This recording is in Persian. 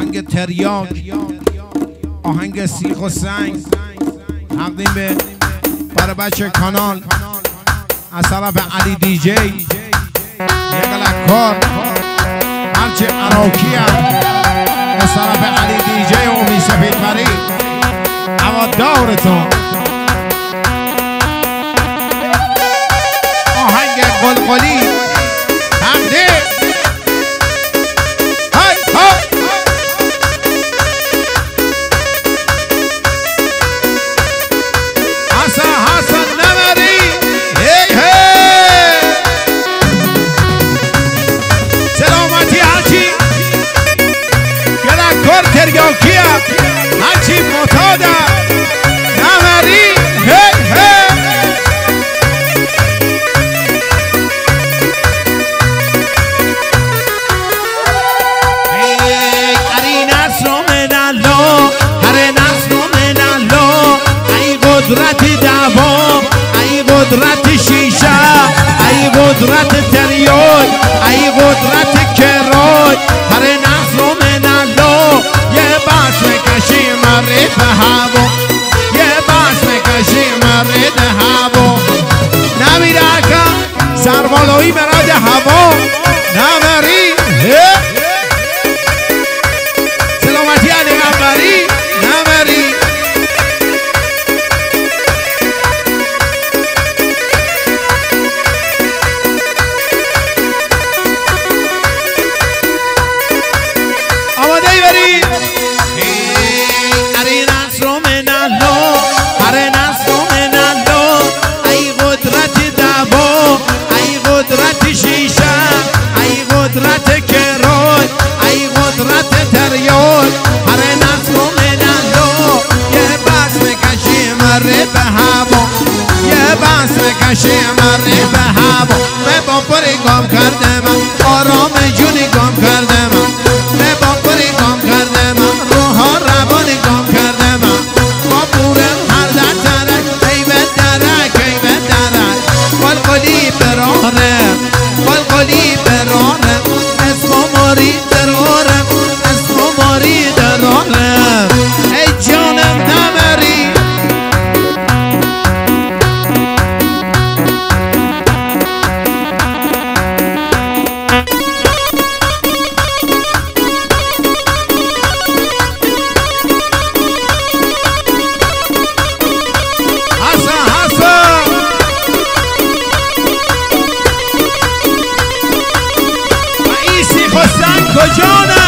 آهنگ تریاک، آهنگ سیخ و سنگ تقدیم به برای بچه کانال از طرف علی دی جی، یک لکار هرچه عراقی هم از طرف علی دی جی و امی سفید پری اما دورتون آهنگ قلقلی تقدیم تریاکیه هرچی معتاده نمری هی هی اری نصر من الله، هر نصر من الله، ای قدرت دوام، ای قدرت شیشه، ای قدرت تریاک، ای قدرت کرای، هر نصر من الله یه باش میکشی مرد هوا، یه باش میکشی مرد هوا، نمیره که سربالایی مرد هوا نمری سلامتی علی غفاری نمری آماده ای برید اری نصر من الله، هر نصر من الله، ای قدرت دوا، ای قدرت شیشه، ای قدرت کرای، ای قدرت تریاک، هر نصر من الله یه بس میکشی مرد به هوا، یه بس میکشی مرد به هوا، به باپری گام کرده من آرام جونی گام کرده من، به باپری گام کرده من روحا روانی گام کرده من، با بورم هر در درک ای به درک ای به درک، قلقلی برارم قلقلی برارم، اسم و ماری درارم اسم و ماری درارم، ای جانم نمری کجانه